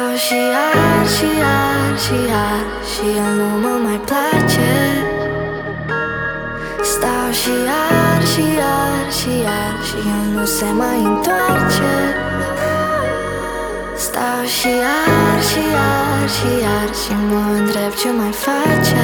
Stau și ard, și ard, și ard, și el nu mă mai place. Stau și ard, și ard, și ard, și el nu se mai întoarce. Stau și ard, și ard, și ard, și mă întreb ce mai face.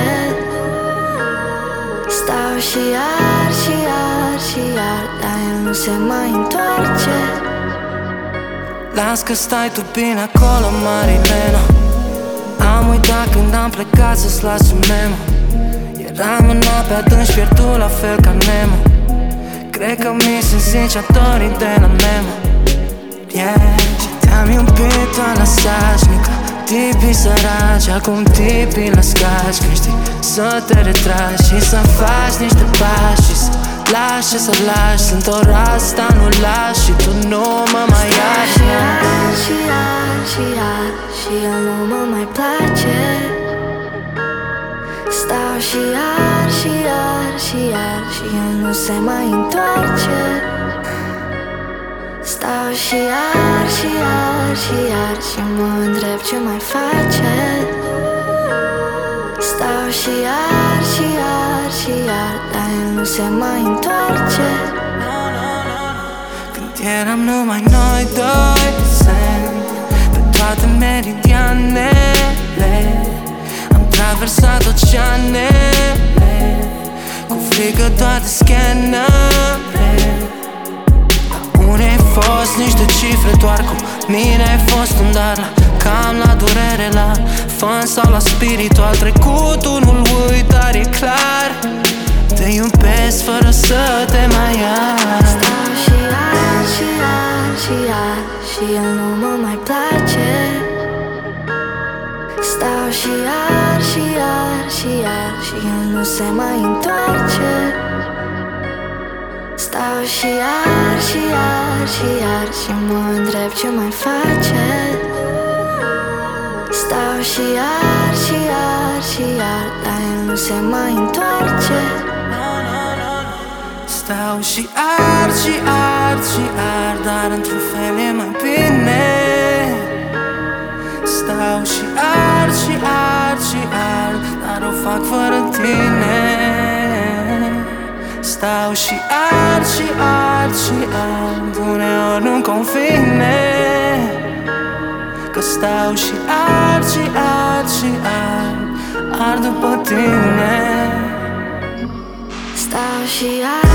Stau și ard, și ard, și ard, dar el nu se mai întoarce. Las că stai tu bine acolo, Marilena. Am uitat când am plecat să-ți las un memo. Eram în ape adânci pierdut la fel ca Nemo. Cred că mi se ziceatorii de la memo. Yeah. Și te-am iubit doar la sașnică. Tipii săraci, acum tipii la scaci. Când știi să te retragi și să faci niște pași și să lași ce să lași. Sunt o rastă, nu lași și tu nu mă mai iarzi. Și ard, și ard, și ard, și el nu mă mai place. Stau și ard, și ard, și ard, și el nu se mai întoarce. Stau și ard, și ard, și ard, și mă întreb ce mai face. Stau și ard, și ard, și ard, dar el nu se mai întoarce. Când eram numai noi doi pe toate meridianele, am traversat oceanele, cu frică toate scanele. Unde ai fost niște cifre, doar cu mine ai fost un dar la cam la durere, la fan sau la spiritual. Trecutul nu-l uit, dar e clar, te iubesc fără să te mai iar. Stau și ard, și ard, și ard, și el nu mă mai place. Stau și ard, și ard, și ard, și el nu se mai întoarce. Stau și ard, și ard, și ard, și mă întreb ce mai face. Stau și ard, și ard, și ard, dar el nu se mai întoarce. Stau și ard, și ard, și ard, dar într-un fel e mai bine. Stau și ard, și ard, și ard, dar o fac fără tine. Stau și ard, și ard, și ard, uneori nu-mi convine că stau și ard, și ard, și ard, ard după tine. Stau și ard,